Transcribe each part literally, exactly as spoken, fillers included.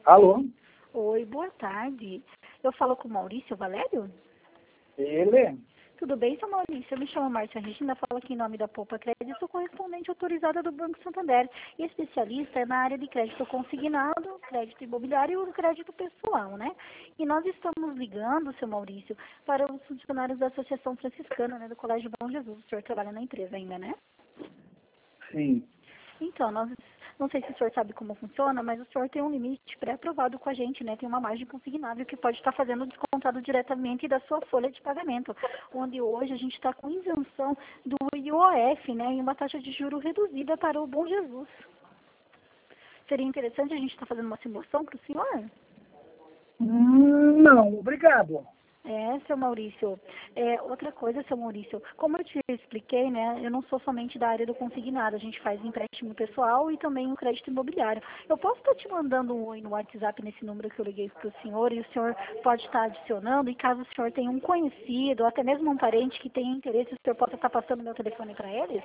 Alô? Oi, boa tarde. Eu falo com o Maurício Valério? Ele? Tudo bem, seu Maurício? Eu me chamo Márcia Regina, falo aqui em nome da Poupa Crédito, sou correspondente autorizada do Banco Santander e especialista na área de crédito consignado, crédito imobiliário e o crédito pessoal, né? E nós estamos ligando, seu Maurício, para os funcionários da Associação Franciscana, né, do Colégio Bom Jesus. O senhor trabalha na empresa ainda, né? Sim. Então, nós, não sei se o senhor sabe como funciona, mas o senhor tem um limite pré-aprovado com a gente, né? Tem uma margem consignável que pode estar fazendo descontado diretamente da sua folha de pagamento, onde hoje a gente está com isenção do I O F, né? E uma taxa de juro reduzida para o Bom Jesus. Seria interessante a gente estar fazendo uma simulação para o senhor? Hum, Não, obrigado. É, seu Maurício. É, outra coisa, seu Maurício, como eu te expliquei, né, eu não sou somente da área do consignado, a gente faz empréstimo pessoal e também o crédito imobiliário. Eu posso estar te mandando um oi no WhatsApp nesse número que eu liguei para o senhor e o senhor pode estar adicionando, e caso o senhor tenha um conhecido, ou até mesmo um parente que tenha interesse, o senhor possa estar passando meu telefone para eles?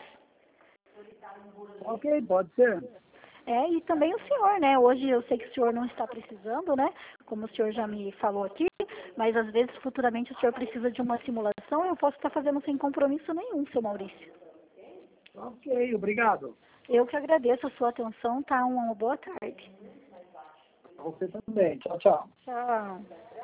Ok, pode ser. É, e também o senhor, né? Hoje eu sei que o senhor não está precisando, né? Como o senhor já me falou aqui, mas às vezes futuramente o senhor precisa de uma simulação, eu posso estar fazendo sem compromisso nenhum, seu Maurício. Ok, obrigado. Eu que agradeço a sua atenção, tá? Uma boa tarde. Você também. Tchau, tchau. Tchau.